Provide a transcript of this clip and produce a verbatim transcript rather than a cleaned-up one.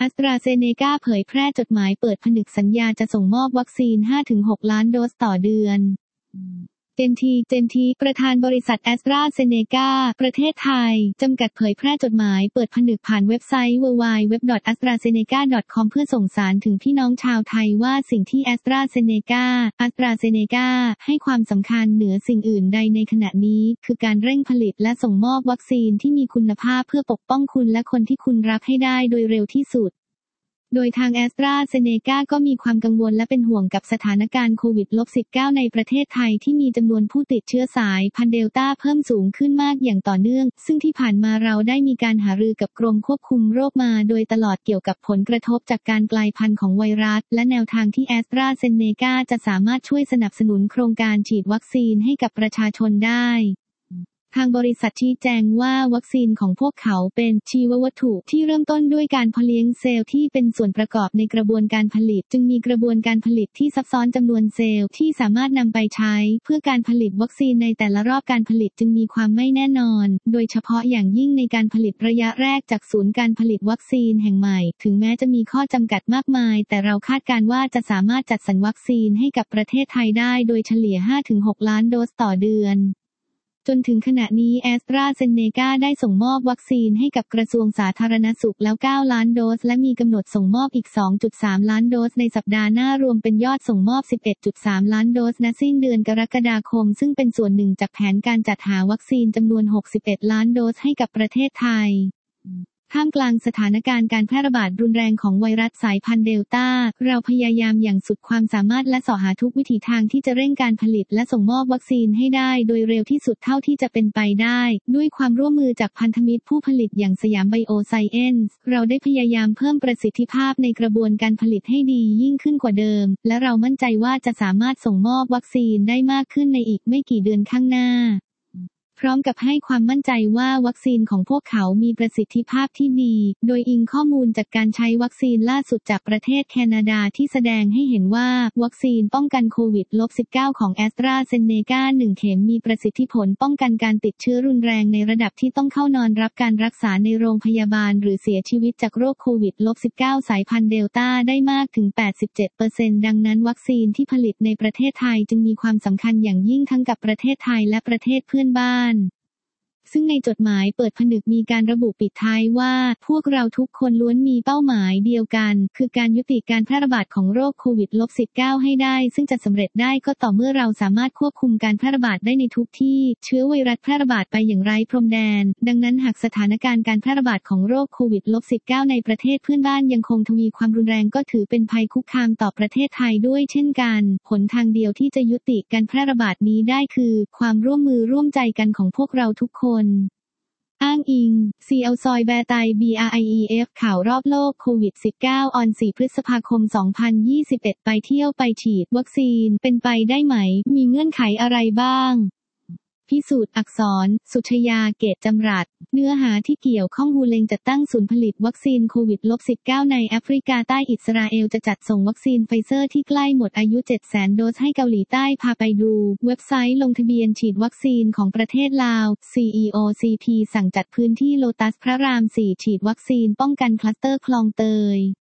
แอสตราเซเนกาเผยแพร่จดหมายเปิดผนึกสัญญาจะส่งมอบวัคซีน ห้าถึงหก ล้านโดสต่อเดือนเจนทีเจนทีประธานบริษัทแอสตราเซเนกาประเทศไทยจำกัดเผยแพร่จดหมายเปิดผนึกผ่านเว็บไซต์ ดับเบิลยู ดับเบิลยู ดับเบิลยู ดอท แอสตราเซเนกา ดอท คอม เพื่อส่งสารถึงพี่น้องชาวไทยว่าสิ่งที่แอสตราเซเนกาแอสตราเซเนกาให้ความสำคัญเหนือสิ่งอื่นใดในขณะนี้คือการเร่งผลิตและส่งมอบวัคซีนที่มีคุณภาพเพื่อปกป้องคุณและคนที่คุณรักให้ได้โดยเร็วที่สุดโดยทางแอสตราเซเนกาก็มีความกังวลและเป็นห่วงกับสถานการณ์โควิด สิบเก้า ในประเทศไทยที่มีจำนวนผู้ติดเชื้อสายพันธุ์เดลต้าเพิ่มสูงขึ้นมากอย่างต่อเนื่องซึ่งที่ผ่านมาเราได้มีการหารือกับกรมควบคุมโรคมาโดยตลอดเกี่ยวกับผลกระทบจากการกลายพันธุ์ของไวรัสและแนวทางที่แอสตราเซเนกาจะสามารถช่วยสนับสนุนโครงการฉีดวัคซีนให้กับประชาชนได้ทางบริษัทชี้แจงว่าวัคซีนของพวกเขาเป็นชีววัตถุที่เริ่มต้นด้วยการเพาะเลี้ยงเซลล์ที่เป็นส่วนประกอบในกระบวนการผลิตจึงมีกระบวนการผลิตที่ซับซ้อนจำนวนเซลล์ที่สามารถนำไปใช้เพื่อการผลิตวัคซีนในแต่ละรอบการผลิตจึงมีความไม่แน่นอนโดยเฉพาะอย่างยิ่งในการผลิตระยะแรกจากศูนย์การผลิตวัคซีนแห่งใหม่ถึงแม้จะมีข้อจำกัดมากมายแต่เราคาดการณ์ว่าจะสามารถจัดสรรวัคซีนให้กับประเทศไทยได้โดยเฉลี่ย ห้าถึงหก ล้านโดสต่อเดือนจนถึงขณะนี้แอสตราเซเนกาได้ส่งมอบวัคซีนให้กับกระทรวงสาธารณสุขแล้วเก้าล้านโดสและมีกำหนดส่งมอบอีก สองจุดสาม ล้านโดสในสัปดาห์หน้ารวมเป็นยอดส่งมอบ สิบเอ็ดจุดสาม ล้านโดสณสิ้นเดือนกรกฎาคมซึ่งเป็นส่วนหนึ่งจากแผนการจัดหาวัคซีนจำนวน หกสิบเอ็ด ล้านโดสให้กับประเทศไทยท่ามกลางสถานการณ์การแพร่ระบาดรุนแรงของไวรัสสายพันธุ์เดลต้าเราพยายามอย่างสุดความสามารถและเสาะหาทุกวิถีทางที่จะเร่งการผลิตและส่งมอบวัคซีนให้ได้โดยเร็วที่สุดเท่าที่จะเป็นไปได้ด้วยความร่วมมือจากพันธมิตรผู้ผลิตอย่างสยามไบโอไซเอนซ์เราได้พยายามเพิ่มประสิทธิภาพในกระบวนการผลิตให้ดียิ่งขึ้นกว่าเดิมและเรามั่นใจว่าจะสามารถส่งมอบวัคซีนได้มากขึ้นในอีกไม่กี่เดือนข้างหน้าพร้อมกับให้ความมั่นใจว่าวัคซีนของพวกเขามีประสิทธิภาพที่ดีโดยอิงข้อมูลจากการใช้วัคซีนล่าสุดจากประเทศแคนาดาที่แสดงให้เห็นว่าวัคซีนป้องกันโควิด สิบเก้า ของแอสตราเซเนกาหนึ่งเข็มมีประสิทธิผลป้องกันการติดเชื้อรุนแรงในระดับที่ต้องเข้านอนรับการรักษาในโรงพยาบาลหรือเสียชีวิตจากโรคโควิด สิบเก้า สายพันธุ์เดลต้าได้มากถึง แปดสิบเจ็ดเปอร์เซ็นต์ ดังนั้นวัคซีนที่ผลิตในประเทศไทยจึงมีความสำคัญอย่างยิ่งทั้งกับประเทศไทยและประเทศเพื่อนบ้านซึ่งในจดหมายเปิดผนึกมีการระบุปิดท้ายว่าพวกเราทุกคนล้วนมีเป้าหมายเดียวกันคือการยุติการแพร่ระบาดของโรคโควิด สิบเก้า ให้ได้ซึ่งจะสำเร็จได้ก็ต่อเมื่อเราสามารถควบคุมการแพร่ระบาดได้ในทุกที่เชื้อไวรัสแพร่ระบาดไปอย่างไร้พรมแดนดังนั้นหากสถานการณ์การแพร่ระบาดของโรคโควิด สิบเก้า ในประเทศเพื่อนบ้านยังคงทวีความรุนแรงก็ถือเป็นภัยคุกคามต่อประเทศไทยด้วยเช่นกันหนทางเดียวที่จะยุติการแพร่ระบาดนี้ได้คือความร่วมมือร่วมใจกันของพวกเราทุกคนอ้างอิง ซี แอล ซอยแบร์ไต บี อาร์ ไอ อี เอฟ ข่าวรอบโลกโควิด สิบเก้า ออน สี่ พฤษภาคม สองพันยี่สิบเอ็ด ไปเที่ยวไปฉีดวัคซีนเป็นไปได้ไหมมีเงื่อนไขอะไรบ้างพิสูจน์อักษรสุชยาเกตจำรัดเนื้อหาที่เกี่ยวข้องฮูเลงจัดตั้งศูนย์ผลิตวัคซีนโควิด สิบเก้า ในแอฟริกาใต้อิสราเอลจะจัดส่งวัคซีนไฟเซอร์ที่ใกล้หมดอายุ เจ็ดแสน โดสให้เกาหลีใต้พาไปดูเว็บไซต์ลงทะเบียนฉีดวัคซีนของประเทศลาว ซี อี โอ ซี พี สั่งจัดพื้นที่โลตัสพระราม สี่ ฉีดวัคซีนป้องกันคลัสเตอร์คลองเตย